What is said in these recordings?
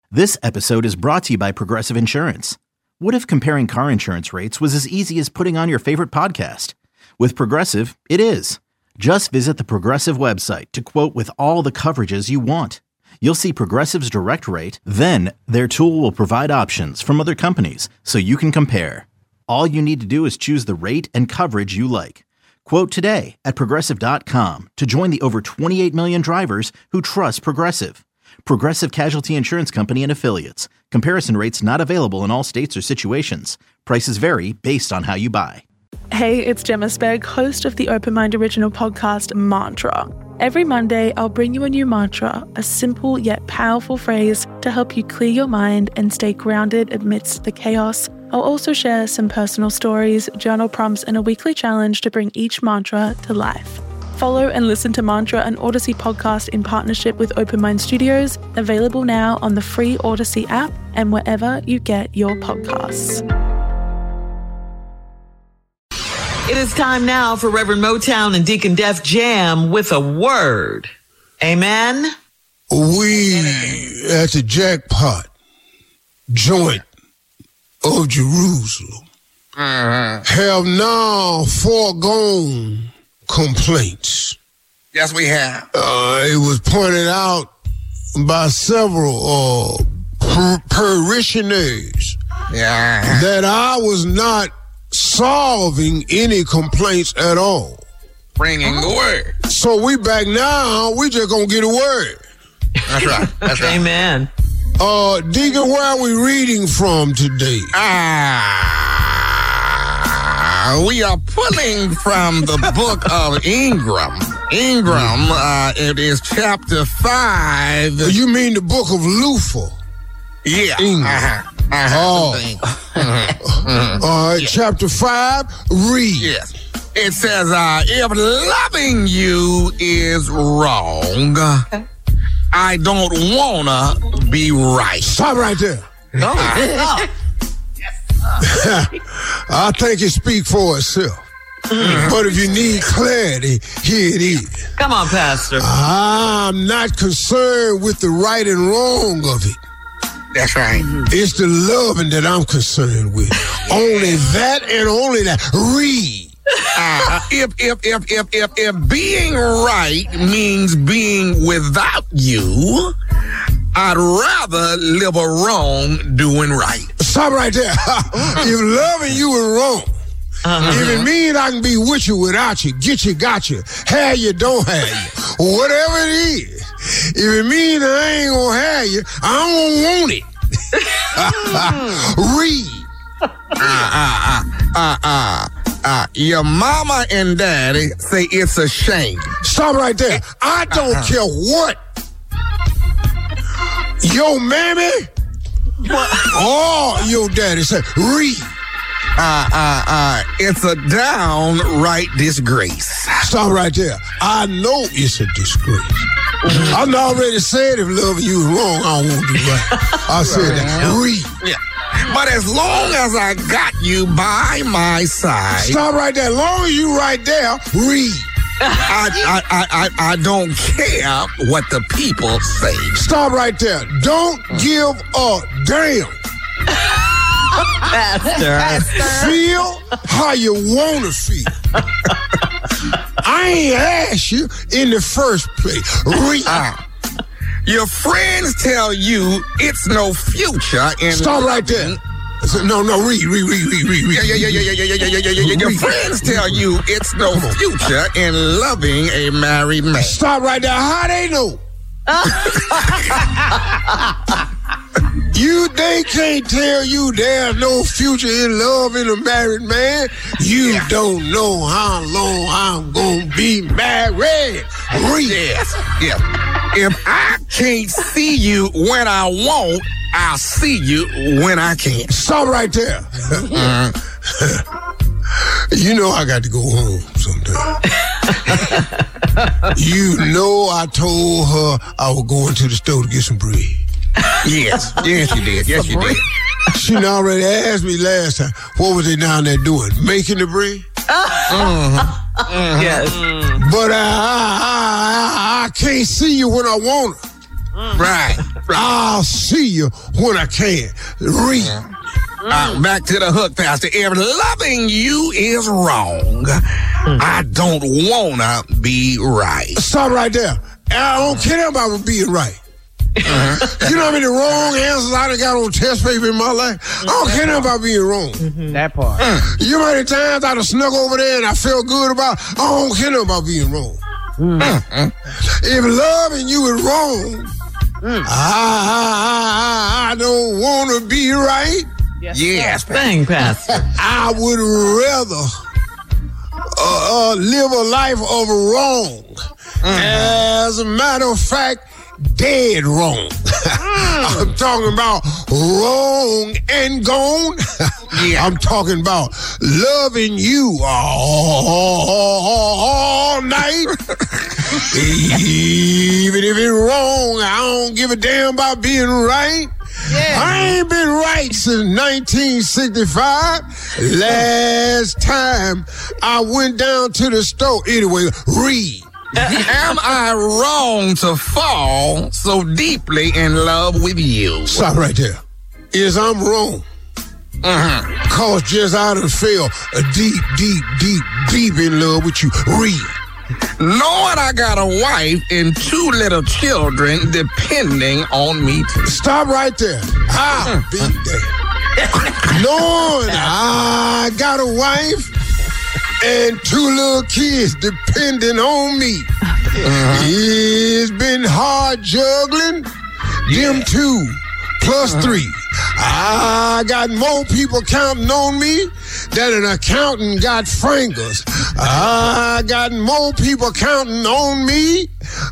This episode is brought to you by Progressive Insurance. What if comparing car insurance rates was as easy as putting on your favorite podcast? With Progressive, it is. Just visit the Progressive website to quote with all the coverages you want. You'll see Progressive's direct rate, then their tool will provide options from other companies so you can compare. All you need to do is choose the rate and coverage you like. Quote today at Progressive.com to join the over 28 million drivers who trust Progressive. Progressive Casualty Insurance Company and Affiliates. Comparison rates not available in all states or situations. Prices vary based on how you buy. Hey, it's Gemma Spegg, host of the Open Mind original podcast, Mantra. Every Monday, I'll bring you a new mantra, a simple yet powerful phrase to help you clear your mind and stay grounded amidst the chaos. I'll also share some personal stories, journal prompts, and a weekly challenge to bring each mantra to life. Follow and listen to Mantra, an Odyssey podcast in partnership with Open Mind Studios, available now on the free Odyssey app and wherever you get your podcasts. It is time now for Reverend Motown and Deacon Def Jam with a word. Amen? We at the jackpot joint of Jerusalem have now foregone complaints. Yes, we have. It was pointed out by several parishioners that I was not solving any complaints at all. Bringing the word. So we back now, we just gonna get a word. That's right. That's right. Amen. Deacon, where are we reading from today? We are pulling from the book of Ingram. It is chapter 5. You mean the book of Luther? Yeah. Ingram. All right, chapter 5, read. Yes. It says, if loving you is wrong, I don't wanna be right. Stop right there. I think it speaks for itself. But if you need clarity, here it is. Come on, Pastor. I'm not concerned with the right and wrong of it. That's right. It's the loving that I'm concerned with. Only that and only that. Read. If being right means being without you, I'd rather live a wrong doing right. Stop right there. If loving you is wrong, if it means I can be with you without you, get you, got you, have you, don't have you, whatever it is, if it means I ain't gonna have you, I don't want it. Read. Your mama and daddy say it's a shame. Stop right there. I don't care what your mammy or your daddy say. Read. It's a downright disgrace. Stop right there. I know it's a disgrace. I already said if loving you is wrong, I won't do right. I said that. Read. Yeah. But as long as I got you by my side. Stop right there. As long as you right there, read. I don't care what the people say. Stop right there. Don't give a damn. Pastor. Feel how you want to feel. I ain't asked you in the first place. Read. Your friends tell you it's no future in. Stop right there. No, read. Yeah. Your friends tell you it's no future in loving a married man. Stop right there. How they know? They can't tell you there's no future in love in a married man. You don't know how long I'm gonna be married. Read. Yes. If I can't see you when I want, I'll see you when I can't. Stop right there. You know I got to go home sometime. You know I told her I was going to the store to get some bread. Yes, you did. Yes, you did. She already asked me last time, what was they down there doing? Making the bread? Yes. But I can't see you when I want her. Right. I'll see you when I can. Read. Back to the hook, Pastor. If loving you is wrong, I don't wanna be right. Stop right there. I don't care about being right. You know how many wrong answers I done got on test paper in my life? I don't care about being wrong. That part. You know how many times I done snuck over there and I felt good about it? I don't care about being wrong. If loving you is wrong, I don't want to be right. Yes, Dang, Pastor. I would rather live a life of wrong. As a matter of fact, dead wrong. I'm talking about wrong and gone. I'm talking about loving you all night. Even if it's wrong, I don't give a damn about being right. I ain't been right since 1965. Last time I went down to the store. Anyway, read. Am I wrong to fall so deeply in love with you? Stop right there. Is I'm wrong. Cause just I done fell deep in love with you. Read. Knowing I got a wife and 2 little children depending on me too. Stop right there. I'll be there. Knowing I got a wife and 2 little kids depending on me. It's been hard juggling them 2 plus 3. I got more people counting on me than an accountant got fingers. I got more people counting on me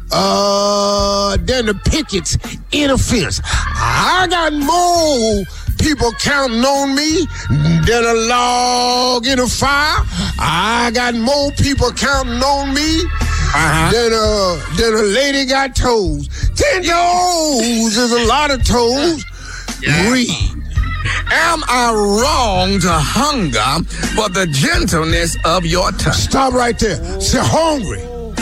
than the pickets in a fence. I got more people counting on me than a log in a fire. I got more people counting on me than a lady got toes. 10 toes is a lot of toes. Read. Am I wrong to hunger for the gentleness of your touch? Stop right there. Say hungry.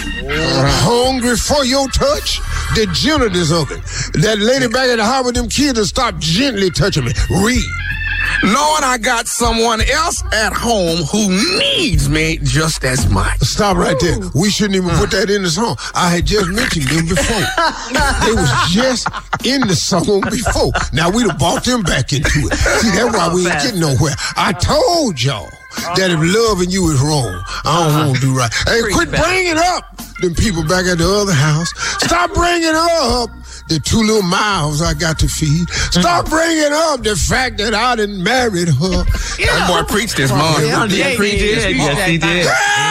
Hungry for your touch? The gentleness of it. That lady back at the house with them kids to stop gently touching me. Read. Knowing I got someone else at home who needs me just as much. Stop right there. We shouldn't even put that in the song. I had just mentioned them before. They was just in the song before. Now we done brought them back into it. See, that's why we ain't getting nowhere. I told y'all that if loving you is wrong, I don't want to do right. Hey, quit bringing up them people back at the other house. Stop bringing up the 2 little mouths I got to feed. Stop bringing up the fact that I done married her. That boy preached this morning. Yes, he did.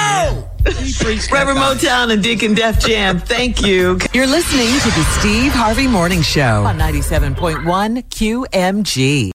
Reverend Motown and Deacon Def Jam, thank you. You're listening to the Steve Harvey Morning Show on 97.1 QMG.